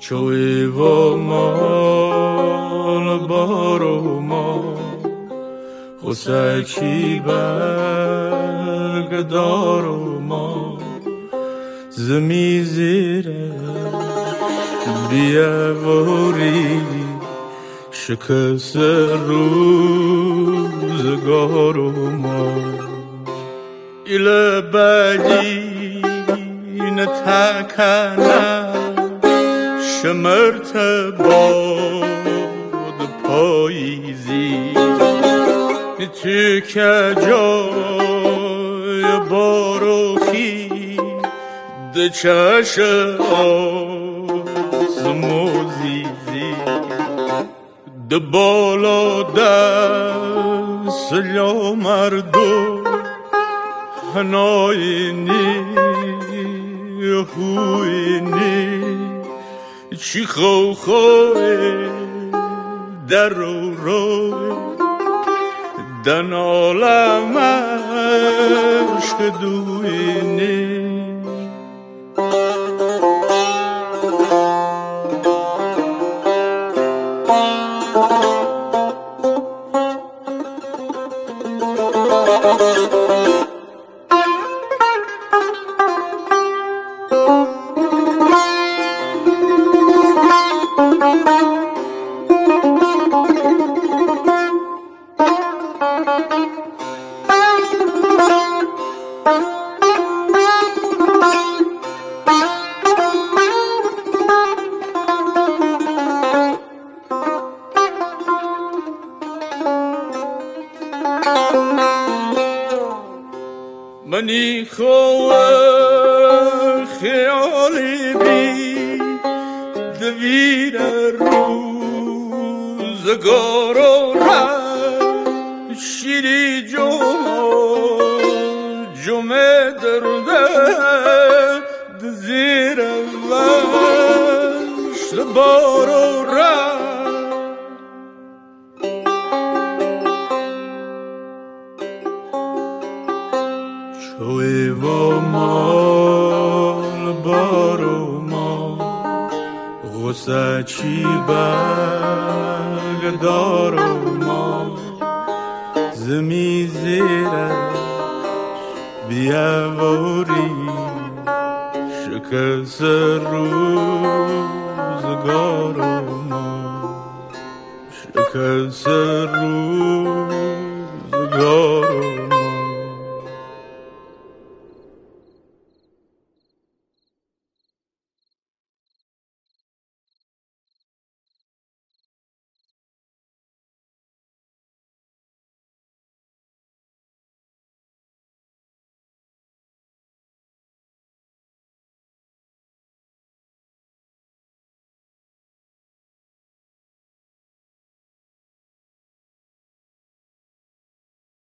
چوی و مال بارو ما خسکی برگ دارو ما زمی زیره بیاوری شکست روزگارو ما ایل بدی نتکنه شمرت باد پاییزی تو که جای باروخی ده چش آزموزیزی ده بالا دست لا مردو هناینی هوینی چی خو خوی در رو روی دن عالمش دوینی منی خواه خیالی بی دویر روزگارو را شیری جمعه درده دزیر وشت بارو را چوی و مال بارو ما غصه چی برگ دارو ما زمی زیرش بیاوری شکست روزگارو ما شکست روزگارو